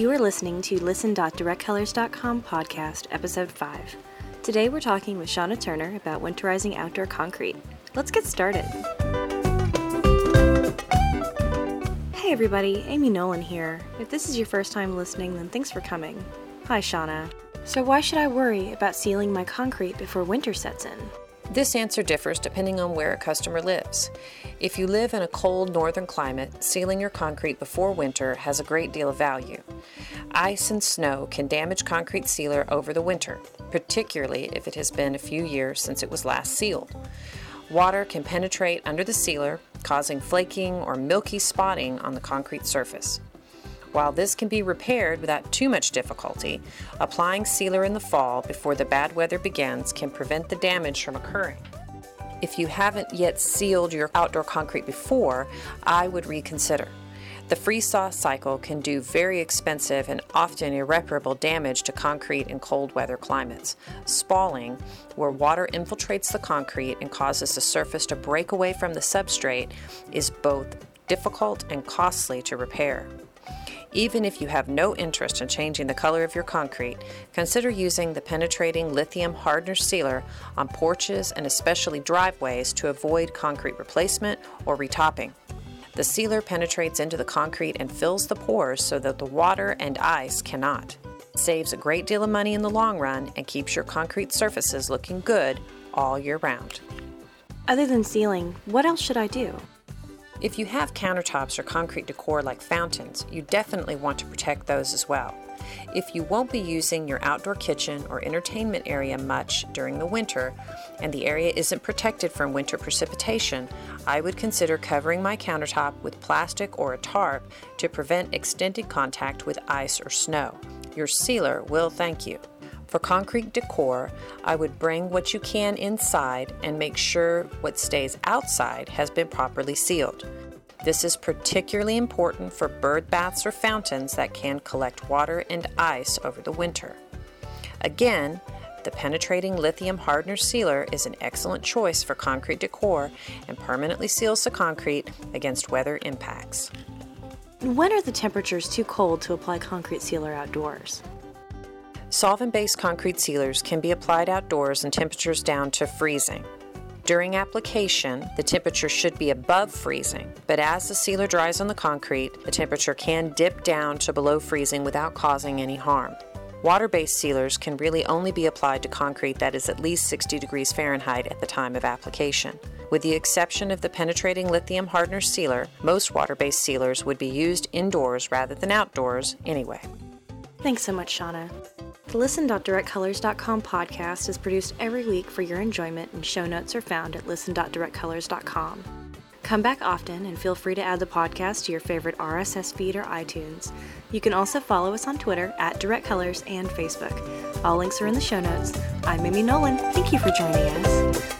You are listening to Listen.directcolors.com podcast, episode 5. Today we're talking with Shauna Turner about winterizing outdoor concrete. Let's get started. Hey everybody, Amy Nolan here. If this is your first time listening, then thanks for coming. Hi Shauna. So why should I worry about sealing my concrete before winter sets in? This answer differs depending on where a customer lives. If you live in a cold northern climate, sealing your concrete before winter has a great deal of value. Ice and snow can damage concrete sealer over the winter, particularly if it has been a few years since it was last sealed. Water can penetrate under the sealer, causing flaking or milky spotting on the concrete surface. While this can be repaired without too much difficulty, applying sealer in the fall before the bad weather begins can prevent the damage from occurring. If you haven't yet sealed your outdoor concrete before, I would reconsider. The freeze-thaw cycle can do very expensive and often irreparable damage to concrete in cold weather climates. Spalling, where water infiltrates the concrete and causes the surface to break away from the substrate, is both difficult and costly to repair. Even if you have no interest in changing the color of your concrete, consider using the penetrating lithium hardener sealer on porches and especially driveways to avoid concrete replacement or retopping. The sealer penetrates into the concrete and fills the pores so that the water and ice cannot. It saves a great deal of money in the long run and keeps your concrete surfaces looking good all year round. Other than sealing, what else should I do? If you have countertops or concrete decor like fountains, you definitely want to protect those as well. If you won't be using your outdoor kitchen or entertainment area much during the winter, and the area isn't protected from winter precipitation, I would consider covering my countertop with plastic or a tarp to prevent extended contact with ice or snow. Your sealer will thank you. For concrete decor, I would bring what you can inside and make sure what stays outside has been properly sealed. This is particularly important for bird baths or fountains that can collect water and ice over the winter. Again, the penetrating lithium hardener sealer is an excellent choice for concrete decor and permanently seals the concrete against weather impacts. When are the temperatures too cold to apply concrete sealer outdoors? Solvent-based concrete sealers can be applied outdoors in temperatures down to freezing. During application, the temperature should be above freezing, but as the sealer dries on the concrete, the temperature can dip down to below freezing without causing any harm. Water-based sealers can really only be applied to concrete that is at least 60 degrees Fahrenheit at the time of application. With the exception of the penetrating lithium hardener sealer, most water-based sealers would be used indoors rather than outdoors anyway. Thanks so much, Shauna. The Listen.directcolors.com podcast is produced every week for your enjoyment, and show notes are found at Listen.directcolors.com. Come back often and feel free to add the podcast to your favorite RSS feed or iTunes. You can also follow us on Twitter at Direct Colors and Facebook. All links are in the show notes. I'm Amy Nolan. Thank you for joining us.